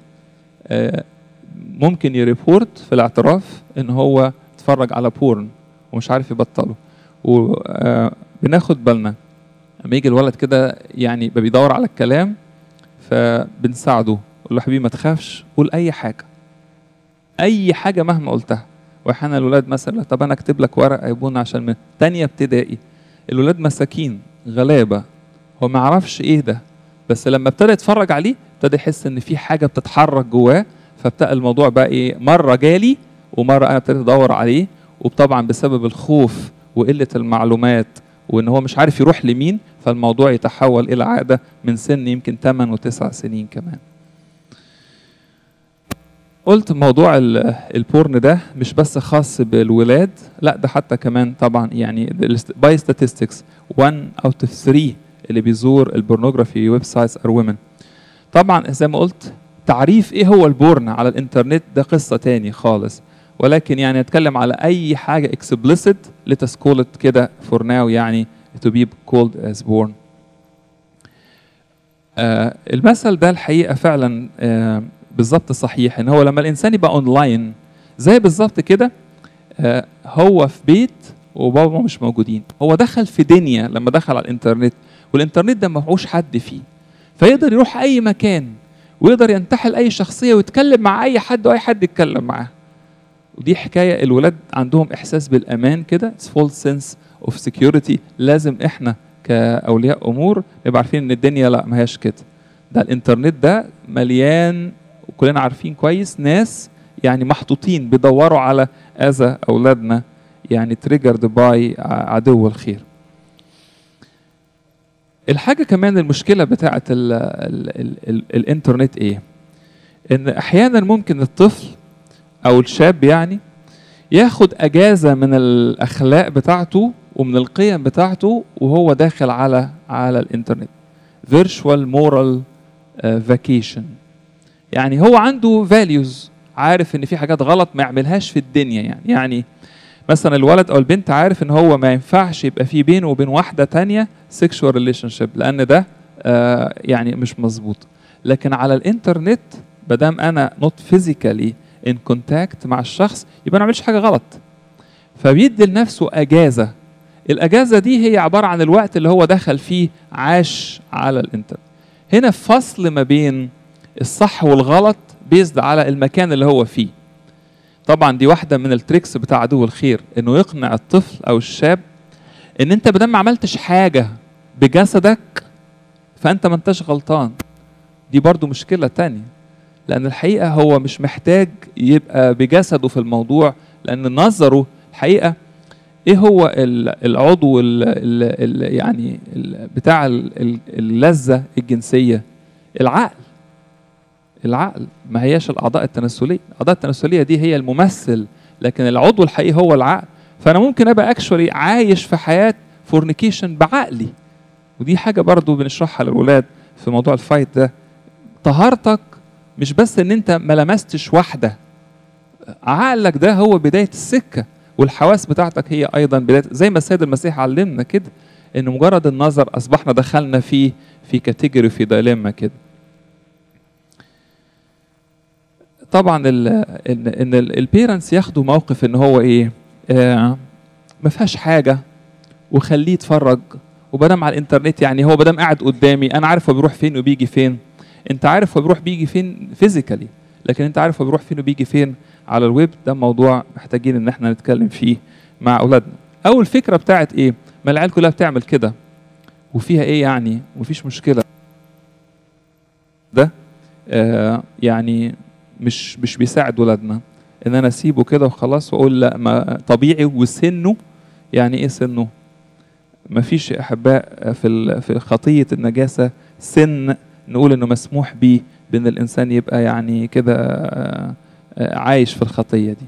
ممكن يريبورت في الاعتراف ان هو اتفرج على بورن ومش عارف يبطله. وبناخد بالنا لما يجي الولد كده يعني بيدور على الكلام فبنساعده، نقول له حبيبي ما تخافش، قول اي حاجه، اي حاجه مهما قلتها. واحيانا الولاد مثلا طب انا اكتب لك ورقه يا ابونا عشان من تانية ابتدائي. الولاد مساكين غلابه، هو ما يعرفش ايه ده، بس لما ابتدى يتفرج عليه ابتدى يحس ان في حاجه بتتحرك جواه، فابتدى الموضوع بقى ايه، مره جالي ومره انا ابتديت ادور عليه. وطبعا بسبب الخوف وقله المعلومات وان هو مش عارف يروح لمين، فالموضوع يتحول الى عاده من سن يمكن 8 و9 سنين كمان. قلت موضوع البورن ده مش بس خاص بالولاد، لا ده حتى كمان طبعا يعني باي statistics 1 out of 3 اللي بيزور البورنوجرافي ويب سايتس ار ويمن. طبعا زي ما قلت تعريف ايه هو البورن على الانترنت ده قصه تاني خالص، ولكن يعني نتكلم على اي حاجه explicit let us call it كده for now يعني to be called as porn. المثل ده الحقيقه فعلا بالظبط صحيح، ان هو لما الانسان يبقى اونلاين زي بالظبط كده هو في بيت وبابا مش موجودين، هو دخل في دنيا لما دخل على الانترنت، والانترنت ده ما فيهوش حد فيه، فيقدر يروح اي مكان ويقدر ينتحل اي شخصيه ويتكلم مع اي حد واي حد يتكلم معاه. ودي حكايه الولاد عندهم احساس بالامان كده، false sense of security. لازم احنا كاولياء امور نبقى عارفين ان الدنيا لا ما هياش كده، ده الانترنت ده مليان وكلنا عارفين كويس ناس يعني محطوطين بيدوروا على اذى اولادنا، يعني triggered by عدو الخير. الحاجه كمان المشكله بتاعه الانترنت ايه، ان احيانا ممكن الطفل او الشاب يعني ياخد اجازه من الاخلاق بتاعته ومن القيم بتاعته وهو داخل على الانترنت، virtual moral vacation. يعني هو عنده values، عارف ان في حاجات غلط ما يعملهاش في الدنيا. يعني مثلا الولد او البنت عارف ان هو ما ينفعش يبقى في بينه وبين واحده تانية sexual relationship لان ده يعني مش مظبوط. لكن على الانترنت بدام انا not physically in contact مع الشخص يبقى ما نعملش حاجه غلط، فبيدي لنفسه اجازه الاجازه دي هي عباره عن الوقت اللي هو دخل فيه عاش على الانترنت. هنا فصل ما بين الصح والغلط بيزد على المكان اللي هو فيه. طبعا دي واحده من التريكس بتاع عدو الخير، انه يقنع الطفل او الشاب ان انت بدل ما عملتش حاجه بجسدك فانت ما انتش غلطان. دي برضو مشكله تانية، لان الحقيقه هو مش محتاج يبقى بجسده في الموضوع، لان نظره الحقيقه ايه هو العضو يعني بتاع اللذه الجنسيه؟ العقل، ما هياش الاعضاء التناسليه. الاعضاء التناسليه دي هي الممثل، لكن العضو الحقيقي هو العقل. فانا ممكن ابقى اكشولي عايش في حياه فورنيكيشن بعقلي، ودي حاجه برضو بنشرحها للولاد في موضوع الفايت ده. طهارتك مش بس ان انت ما لمستش واحده، عقلك ده هو بدايه السكه، والحواس بتاعتك هي ايضا بدايه، زي ما السيد المسيح علمنا كده، ان مجرد النظر اصبحنا دخلنا في كاتيجوري، في دايلما كده. طبعا ان البيرنتس ياخدوا موقف ان هو ايه، ما فيهاش حاجه وخليه يتفرج، وبدام على الانترنت يعني هو بدام قاعد قدامي انا عارف هو بيروح فين وبيجي فين. انت عارف هو بيروح بيجي فين فيزيكالي، لكن انت عارف هو بيروح فين وبيجي فين على الويب. ده موضوع محتاجين ان احنا نتكلم فيه مع اولادنا. اول فكره بتاعت ايه، ما العيال كلها بتعمل كده وفيها ايه يعني، ومفيش مشكله. ده يعني مش بيساعد ولادنا ان انا اسيبه كده وخلاص واقول لا ما طبيعي. وسنه يعني ايه سنه؟ مفيش يا احباء في خطيه النجاسه سن نقول انه مسموح بيه بان الانسان يبقى يعني كده عايش في الخطيه دي.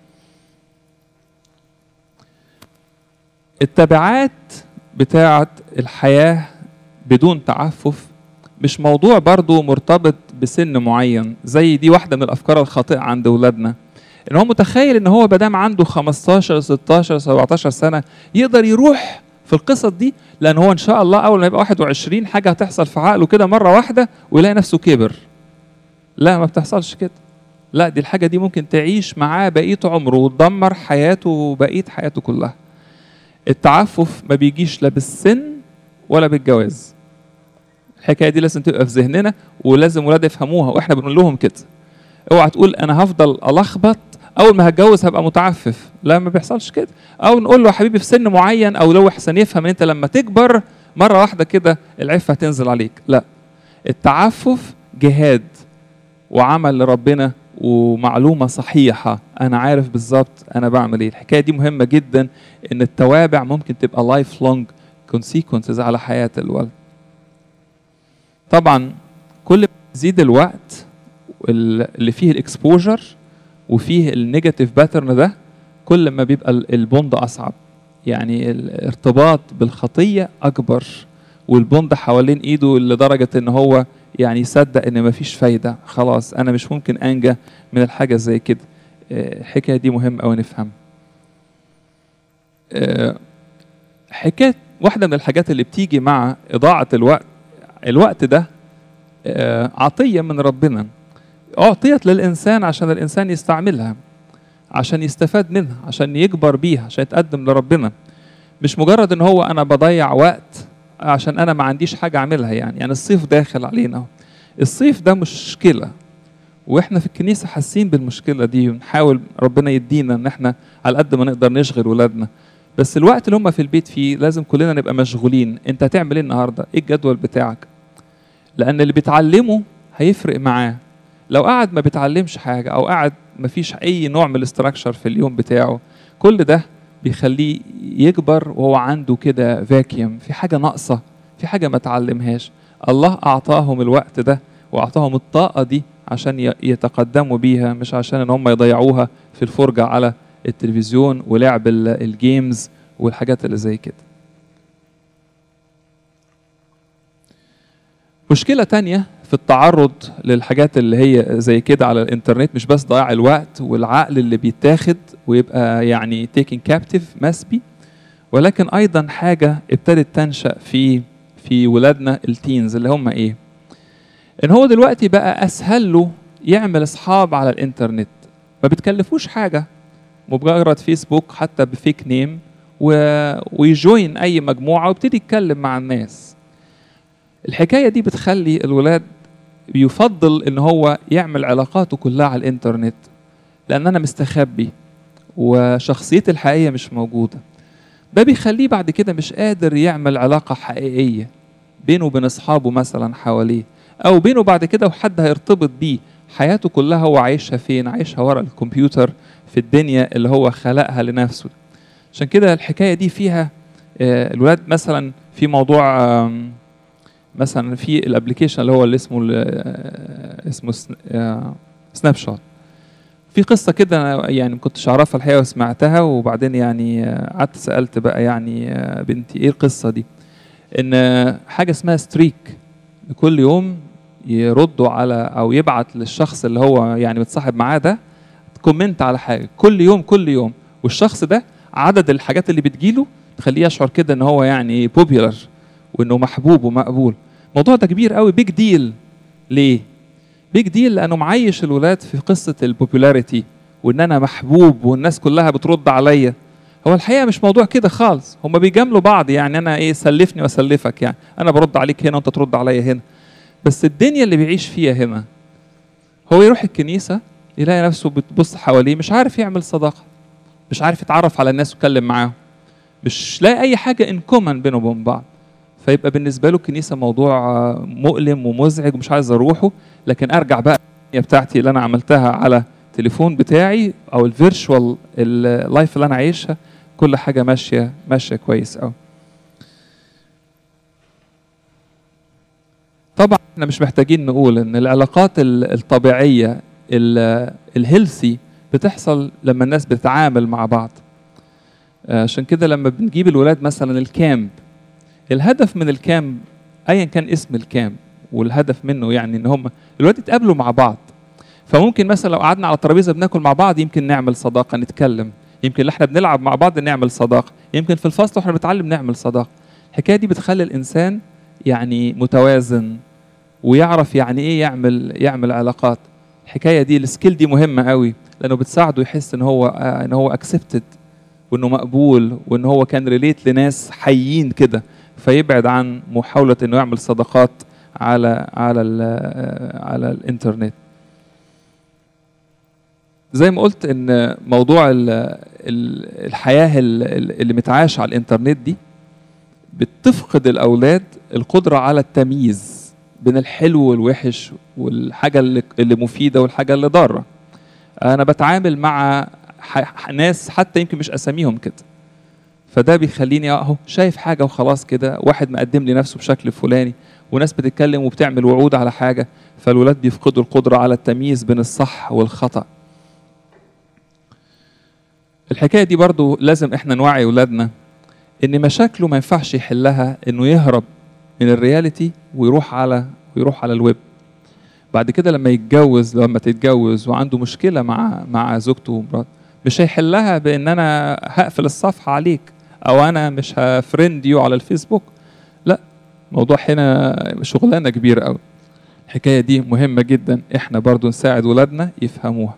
التبعات بتاعه الحياه بدون تعفف مش موضوع برضو مرتبط بسن معين. زي دي واحده من الافكار الخاطئه عند اولادنا، ان هو متخيل ان هو بدام عنده 15 16 17 سنه يقدر يروح في القصص دي، لان هو ان شاء الله اول ما يبقى 21 حاجه هتحصل في عقله كده مره واحده ويلاقي نفسه كبر. لا، ما بتحصلش كده. لا، دي الحاجه دي ممكن تعيش معاه بقيه عمره وتدمر حياته وبقيه حياته كلها. التعفف ما بيجيش لا بالسن ولا بالجواز. الحكايه دي لازم تبقى في ذهننا، ولازم ولاد يفهموها واحنا بنقول لهم كده. اوعى تقول انا هفضل الخبط اول ما هتجوز هبقى متعفف. لا، ما بيحصلش كده. او نقول له يا حبيبي في سن معين، او لو احسن يفهم ان انت لما تكبر مره واحده كده العفه هتنزل عليك. لا، التعفف جهاد وعمل لربنا ومعلومه صحيحه، انا عارف بالظبط انا بعمل ايه. الحكايه دي مهمه جدا، ان التوابع ممكن تبقى لايف لونج كونسيكونسز على حياه الولد. طبعا كل ما يزيد الوقت اللي فيه الاكسبوجر وفيه النيجاتيف باترن ده، كل ما بيبقى البوند اصعب، يعني الارتباط بالخطيه اكبر، والبوند حوالين ايده لدرجه ان هو يعني يصدق ان مفيش فايده، خلاص انا مش ممكن انجى من الحاجه زي كده. الحكايه دي مهم قوي نفهم. حكايه واحده من الحاجات اللي بتيجي مع اضاعه الوقت ده عطيه من ربنا، أعطيت للإنسان عشان الإنسان يستعملها، عشان يستفاد منها، عشان يكبر بيها، عشان يتقدم لربنا. مش مجرد إن هو أنا بضيع وقت عشان أنا ما عنديش حاجة أعملها. يعني الصيف داخل علينا، الصيف ده مشكلة، وإحنا في الكنيسة حاسين بالمشكلة دي، ونحاول ربنا يدينا إن إحنا على قد ما نقدر نشغل ولادنا. بس الوقت اللي هم في البيت فيه لازم كلنا نبقى مشغولين. أنت هتعمل إيه النهاردة؟ إيه الجدول بتاعك؟ لأن اللي بيتعلمه هيفرق معاه. لو قعد ما بيتعلمش حاجة، أو قعد ما فيش أي نوع من الاستراكشر في اليوم بتاعه، كل ده بيخليه يكبر وهو عنده كده فاكيوم، في حاجة ناقصة، في حاجة ما تعلمهاش. الله أعطاهم الوقت ده وأعطاهم الطاقة دي عشان يتقدموا بيها، مش عشان إن هم يضيعوها في الفرجة على التلفزيون ولعب الجيمز والحاجات اللي زي كده. مشكلة تانية في التعرض للحاجات اللي هي زي كده على الانترنت، مش بس ضياع الوقت والعقل اللي بيتاخد ويبقى يعني taken captive مسبي، ولكن ايضا حاجة ابتدت تنشأ في ولادنا التينز، اللي هم ايه؟ ان هو دلوقتي بقى اسهل له يعمل اصحاب على الانترنت، ما بتكلفوش حاجة، مجرد فيسبوك حتى بفيك نيم، ويجوين اي مجموعه ويبتدي يتكلم مع الناس. الحكايه دي بتخلي الولاد بيفضل ان هو يعمل علاقاته كلها على الانترنت، لان انا مستخبي وشخصيتي الحقيقيه مش موجوده. ده بيخليه بعد كده مش قادر يعمل علاقه حقيقيه بينه وبين اصحابه مثلا حواليه، او بينه بعد كده وحد هيرتبط بيه. حياته كلها هو عايشها فين؟ عايشها ورا الكمبيوتر في الدنيا اللي هو خلقها لنفسه. عشان كده الحكايه دي فيها الولاد مثلا في موضوع مثلا في الابلكيشن اللي هو اللي اسمه سناب شوت. في قصه كده انا يعني ما كنتش اعرفها الحقيقه وسمعتها، وبعدين يعني قعدت سالت بقى يعني بنتي ايه القصه دي. ان حاجه اسمها ستريك، كل يوم يردوا على او يبعت للشخص اللي هو يعني متصاحب معاه ده كومنت على حاجه كل يوم كل يوم، والشخص ده عدد الحاجات اللي بتجيله تخليه يشعر كده ان هو يعني بوبيلر وانه محبوب ومقبول. الموضوع ده كبير قوي، بيج ديل. ليه بيج ديل؟ لانه معيش الولاد في قصه البوبولاريتي وان انا محبوب والناس كلها بترد عليا. هو الحقيقه مش موضوع كده خالص، هم بيجاملوا بعض يعني انا ايه سلفني واسلفك، يعني انا برد عليك هنا وانت ترد عليا هنا. بس الدنيا اللي بيعيش فيها هنا، هو يروح الكنيسه يلاقي نفسه بتبص حواليه مش عارف يعمل صداقه، مش عارف يتعرف على الناس ويتكلم معاهم، مش لاقي اي حاجه ان كومن بينه وبين بعض. فيبقى بالنسبه له الكنيسه موضوع مؤلم ومزعج ومش عايز اروحه. لكن ارجع بقى بتاعتي اللي انا عملتها على التليفون بتاعي او الفيرتشوال اللايف اللي انا عايشها، كل حاجه ماشيه كويس قوي. طبعا احنا مش محتاجين نقول ان العلاقات الطبيعيه الهيلثي بتحصل لما الناس بتتعامل مع بعض. عشان كده لما بنجيب الولاد مثلا الكامب، الهدف من الكامب ايا كان اسم الكامب والهدف منه يعني ان هم الولاد يتقابلوا مع بعض. فممكن مثلا لو قعدنا على ترابيزه بناكل مع بعض يمكن نعمل صداقه نتكلم، يمكن احنا بنلعب مع بعض نعمل صداقه، يمكن في الفصل واحنا بنتعلم نعمل صداقه. الحكايه دي بتخلي الانسان يعني متوازن ويعرف يعني ايه يعمل علاقات. الحكايه دي السكيل دي مهمه قوي، لانه بتساعده يحس ان هو اكسبتد وانه مقبول وان هو كان ريليت لناس حيين كده، فيبعد عن محاوله انه يعمل صداقات على الانترنت. زي ما قلت ان موضوع الحياه اللي متعاشه على الانترنت دي بتفقد الاولاد القدره على التمييز بين الحلو والوحش والحاجه اللي مفيده والحاجه اللي ضاره. انا بتعامل مع ناس حتى يمكن مش اساميهم كده، فده بيخليني اهو شايف حاجه وخلاص كده، واحد مقدم لي نفسه بشكل فلاني وناس بتتكلم وبتعمل وعود على حاجه، فالولاد بيفقدوا القدره على التمييز بين الصح والخطأ. الحكايه دي برضو لازم احنا نوعي اولادنا ان مشاكله ما ينفعش يحلها انه يهرب من الرياليتي ويروح على الويب. بعد كده لما تتجوز وعنده مشكله مع زوجته ومراته، مش هيحلها بان انا هقفل الصفحه عليك او انا مش هفريند يو على الفيسبوك. لا، الموضوع هنا شغلانه كبيره قوي. الحكايه دي مهمه جدا احنا برضو نساعد ولادنا يفهموها.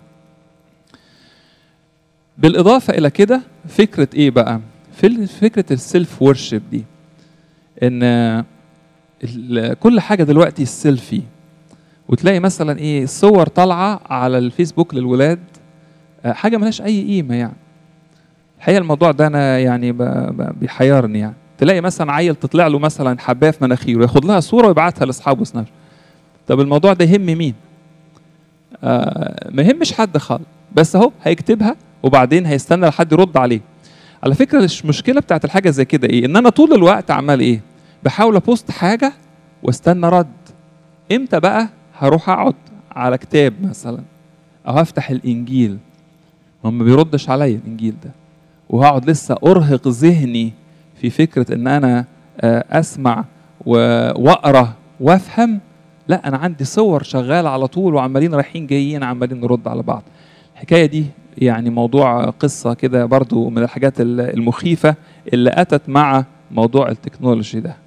بالاضافه الى كده فكره ايه بقى؟ فكره السيلف وورشيب دي، ان كل حاجه دلوقتي السيلفي، وتلاقي مثلا ايه صور طالعه على الفيسبوك للولاد حاجه ملهاش اي قيمه. يعني الحقيقه الموضوع ده انا يعني بيحيرني. يعني تلاقي مثلا عيل تطلع له مثلا حبايه في مناخيره ياخد لها صوره ويبعتها لاصحابه سناب. طب الموضوع ده يهم مين؟ ما يهمش حد خالص، بس اهو هيكتبها وبعدين هيستنى لحد يرد عليه. على فكره المشكله بتاعت الحاجه زي كده ايه؟ ان انا طول الوقت عمال ايه؟ بحاول ابوست حاجه واستنى رد. امتى بقى هروح اقعد على كتاب مثلا او هفتح الانجيل؟ ما بيردش عليا الانجيل ده، وهقعد لسه ارهق ذهني في فكره ان انا اسمع واقرا وافهم. لا، انا عندي صور شغاله على طول وعمالين رايحين جايين عمالين نرد على بعض. الحكايه دي يعني موضوع قصه كده برضو من الحاجات المخيفه اللي اتت مع موضوع التكنولوجي ده.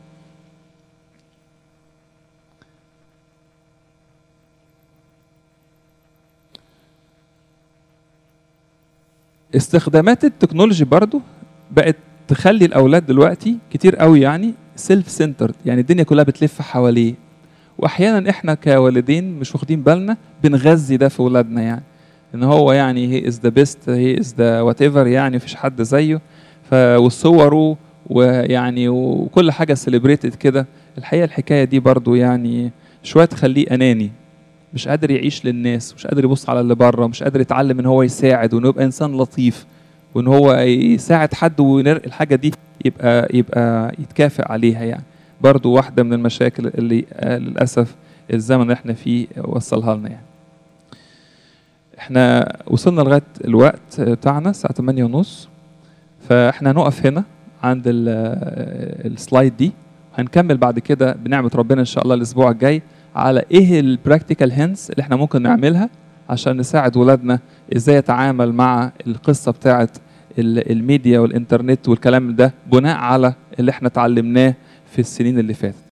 استخدامات التكنولوجي برضو بقت تخلي الاولاد دلوقتي كتير قوي يعني سيلف سنترد، يعني الدنيا كلها بتلف حواليه. واحيانا احنا كوالدين مش واخدين بالنا بنغذي ده في اولادنا، يعني ان هو يعني هي از ذا بيست، هي از ذا وات ايفر، يعني مفيش حد زيه. وصوره ويعني وكل حاجه سيلبريتد كده. الحقيقه الحكايه دي برضو يعني شويه تخليه اناني، مش قادر يعيش للناس، مش قادر يبص على اللي بره، مش قادر يتعلم ان هو يساعد وانه يبقى انسان لطيف، وان هو يساعد حد الحاجه دي يبقى يتكافئ عليها. يعني برضو واحده من المشاكل اللي للاسف الزمن اللي احنا فيه وصلها لنا. يعني احنا وصلنا لغايه الوقت بتاعنا الساعه 8:30، فاحنا هنقف هنا عند السلايد دي. هنكمل بعد كده بنعمه ربنا ان شاء الله الاسبوع الجاي على ايه البراكتيكال هينس اللي احنا ممكن نعملها عشان نساعد ولادنا ازاي يتعامل مع القصه بتاعه الميديا والانترنت والكلام ده بناء على اللي احنا اتعلمناه في السنين اللي فاتت.